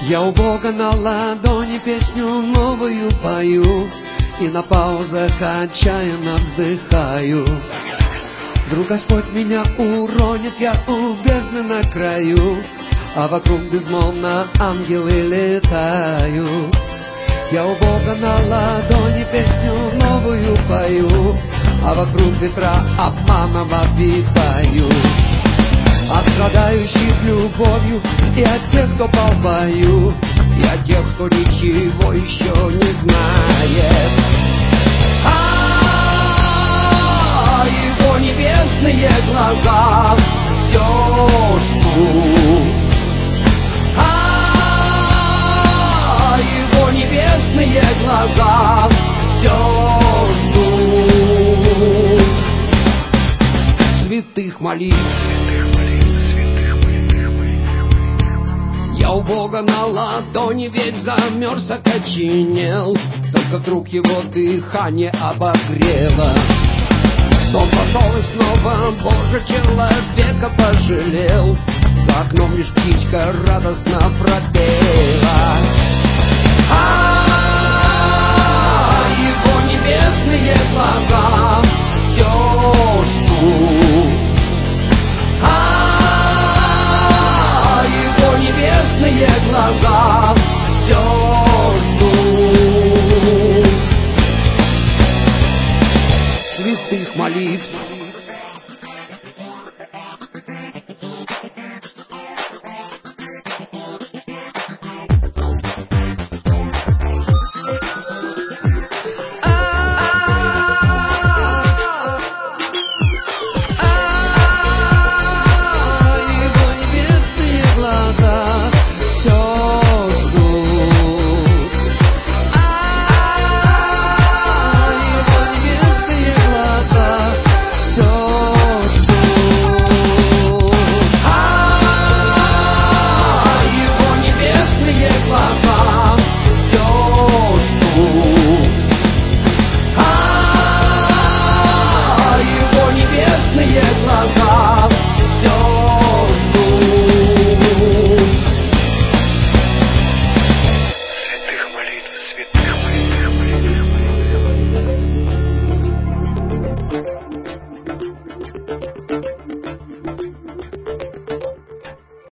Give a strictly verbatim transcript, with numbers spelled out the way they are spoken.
Я у Бога на ладони песню новую пою, и на паузах отчаянно вздыхаю. Вдруг Господь меня уронит, я у бездны на краю, а вокруг безмолвно ангелы летают. Я у Бога на ладони песню новую пою, а вокруг ветра обманом обвиваю. От страдающих любовью и от тех, кто пал в бою, и от тех, кто ничего еще не знает. А его небесные глаза все ждут. А его небесные глаза все ждут святых молитв. Я у Бога на ладони весь замерз, окоченел, только вдруг его дыхание обогрело. Сон пошел и снова Боже человека пожалел. За окном лишь птичка радостно пропела. А его небесные глаза